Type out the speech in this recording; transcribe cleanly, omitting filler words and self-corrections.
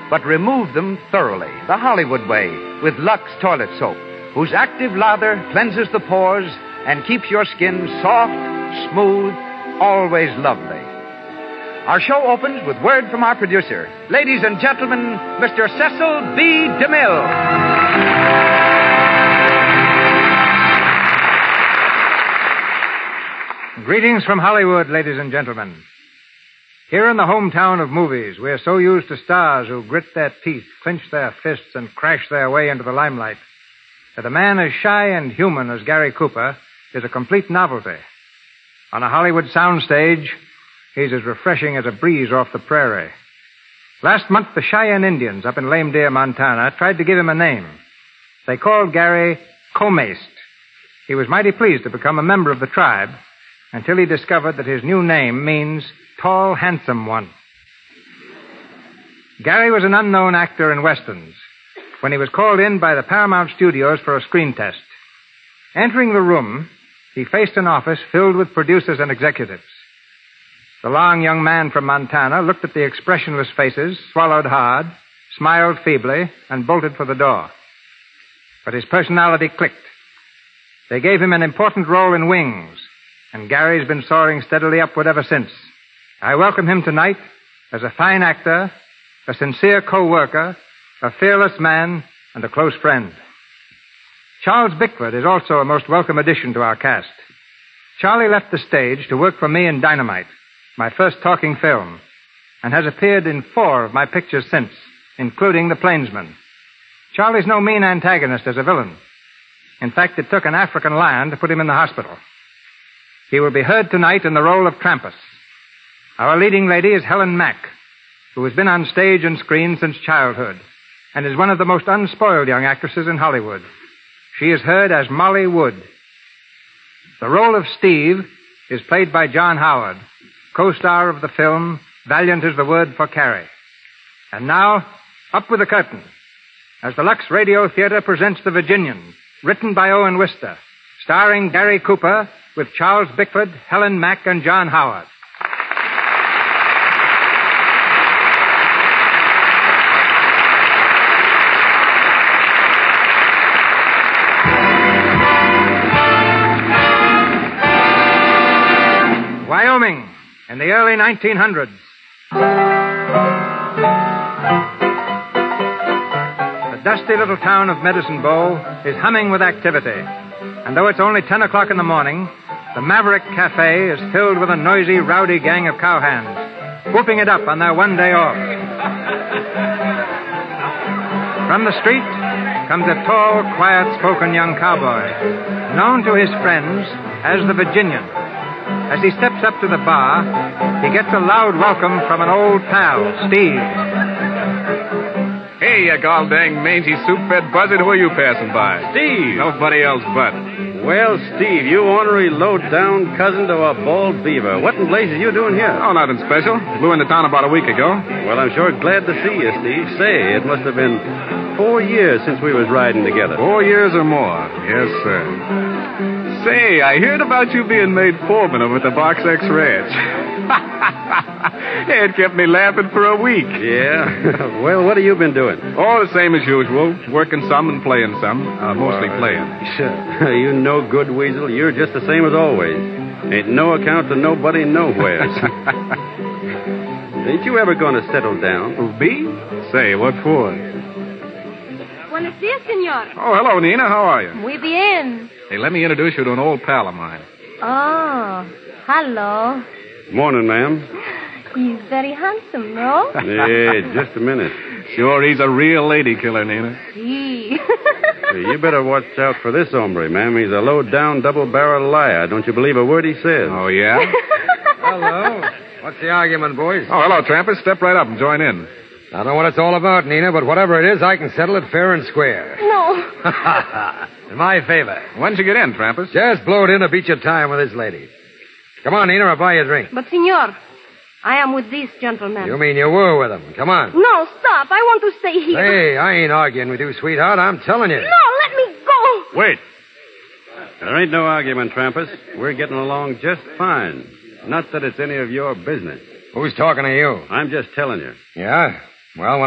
but remove them thoroughly, the Hollywood way, with Lux Toilet Soap, whose active lather cleanses the pores and keeps your skin soft, smooth, always lovely. Our show opens with word from our producer. Ladies and gentlemen, Mr. Cecil B. DeMille. Greetings from Hollywood, ladies and gentlemen. Here in the hometown of movies, we're so used to stars who grit their teeth, clench their fists, and crash their way into the limelight, that a man as shy and human as Gary Cooper is a complete novelty. On a Hollywood soundstage, he's as refreshing as a breeze off the prairie. Last month, the Cheyenne Indians up in Lame Deer, Montana, tried to give him a name. They called Gary Comaste. He was mighty pleased to become a member of the tribe, until he discovered that his new name means tall, handsome one. Gary was an unknown actor in westerns when he was called in by the Paramount Studios for a screen test. Entering the room, he faced an office filled with producers and executives. The long young man from Montana looked at the expressionless faces, swallowed hard, smiled feebly, and bolted for the door. But his personality clicked. They gave him an important role in Wings, and Gary's been soaring steadily upward ever since. I welcome him tonight as a fine actor, a sincere co-worker, a fearless man, and a close friend. Charles Bickford is also a most welcome addition to our cast. Charlie left the stage to work for me in Dynamite, my first talking film, and has appeared in 4 of my pictures since, including The Plainsman. Charlie's no mean antagonist as a villain. In fact, it took an African lion to put him in the hospital. He will be heard tonight in the role of Trampas. Our leading lady is Helen Mack, who has been on stage and screen since childhood and is one of the most unspoiled young actresses in Hollywood. She is heard as Molly Wood. The role of Steve is played by John Howard, co-star of the film Valiant is the Word for Carrie. And now, up with the curtain, as the Lux Radio Theater presents The Virginian, written by Owen Wister, starring Gary Cooper, with Charles Bickford, Helen Mack, and John Howard. Wyoming, in the early 1900s. The dusty little town of Medicine Bow is humming with activity. And though it's only 10 o'clock in the morning, the Maverick Cafe is filled with a noisy, rowdy gang of cowhands, whooping it up on their one day off. From the street comes a tall, quiet-spoken young cowboy, known to his friends as the Virginian. As he steps up to the bar, he gets a loud welcome from an old pal, Steve. Hey, you gall-dang mangy soup-fed buzzard, who are you passing by? Steve! Nobody else but. Well, Steve, you ornery low-down cousin to a bald beaver. What in blazes you doing here? Oh, nothing special. Flew into town about a week ago. Well, I'm sure glad to see you, Steve. Say, it must have been 4 years since we was riding together. 4 years or more. Yes, sir. Say, I heard about you being made foreman over at the Box X Ranch. It kept me laughing for a week. Yeah? Well, what have you been doing? All the same as usual. Working some and playing some. Mostly playing. Sure. You no good, Weasel. You're just the same as always. Ain't no account to nobody nowheres. Ain't you ever going to settle down? Who, me? Say, what for? Buenos dias, senor. Oh, hello, Nina. How are you? Muy bien. Hey, let me introduce you to an old pal of mine. Oh, hello. Morning, ma'am. He's very handsome, no? Yeah, just a minute. Sure, he's a real lady killer, Nina. Gee. Hey, you better watch out for this hombre, ma'am. He's a low-down, double-barrel liar. Don't you believe a word he says? Oh, yeah? Hello. What's the argument, boys? Oh, hello, Trampas. Step right up and join in. I don't know what it's all about, Nina, but whatever it is, I can settle it fair and square. No. In my favor. When'd you get in, Trampas? Just blow it in to beat your time with this lady. Come on, Nina, I'll buy you a drink. But, senor, I am with this gentleman. You mean you were with him? Come on. No, stop. I want to stay here. Hey, I ain't arguing with you, sweetheart. I'm telling you. No, let me go. Wait. There ain't no argument, Trampas. We're getting along just fine. Not that it's any of your business. Who's talking to you? I'm just telling you. Yeah? Well,